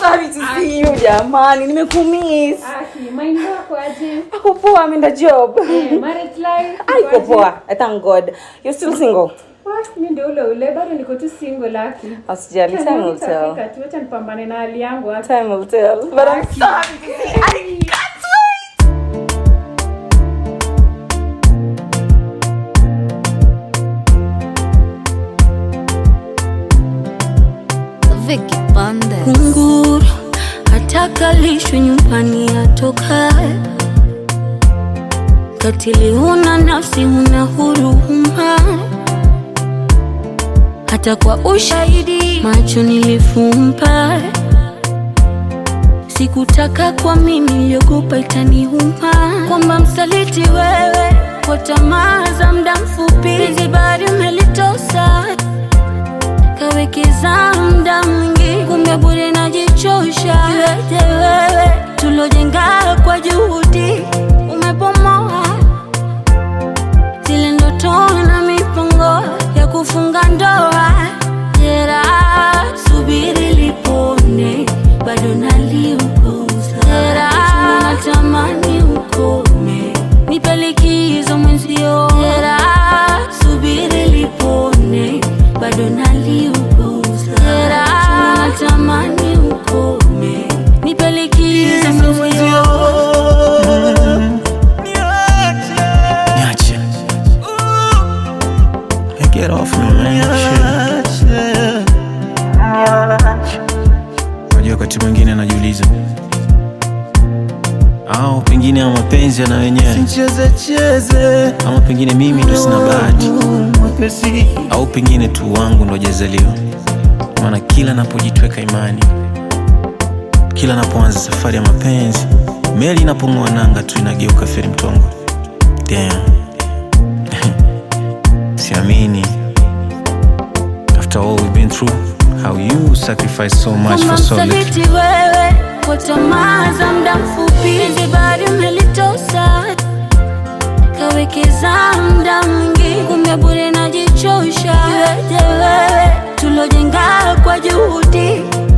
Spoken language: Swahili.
happy to see you jamani. Nimekumiss. Mind wako aje? Ako poa, ameenda job. Marriage life. Ako poa. Thank God. You're still single? Mimi ndio ule bado niko tu single laki. Asijali, time will tell. Acha nipambane na hali yangu hapa. Time will tell. But I'm so happy to see you. I can't wait. Vicky Bande. Kunguru hataka lishwe nyumbani atoka. Katili huna nafsi, huna huruma. Hata kwa ushahidi macho nilifumba. Sikutaka kwa mimi, niliogopa itaniuma. Kwamba msaliti wewe kwa tamaa za muda mfupi. Hizi bari umelitosa kawekeza muda mwingi, kumbe bure najichosha. Yote wewe tulojenga kwa juhudi umepomoa. Zile ndoto na mipango ya kufunga ndoa. Jera subiri lipone, bado naliukosa. Jera natamani ukome, nipe likizo mwenzio. Jera subiri lipone, bado naliukosa. Jera natamani ukome, nipe likizo mwenzio. Niache. Get off me, man. Wajua wakati mwingine najiuliza, au pengine ama mapenzi yana wenyewe. Cheze Ama pengine mimi ndo sina bahati. Au pengine tu wangu ndo hajazaliwa. Maana kila napojitweka imani, kila napoanza safari ya mapenzi, meli inapong'oa nanga tu inageuka feri mtongo. Damn. Siamini. After all we've been through, how you sacrifice so much for so little. Msaliti wewe kwa tamaa za muda mfupi. Hizi bari umelitosa kawekeza muda mwingi, kumbe bure najichosha. Yote wewe tulojenga kwa juhudi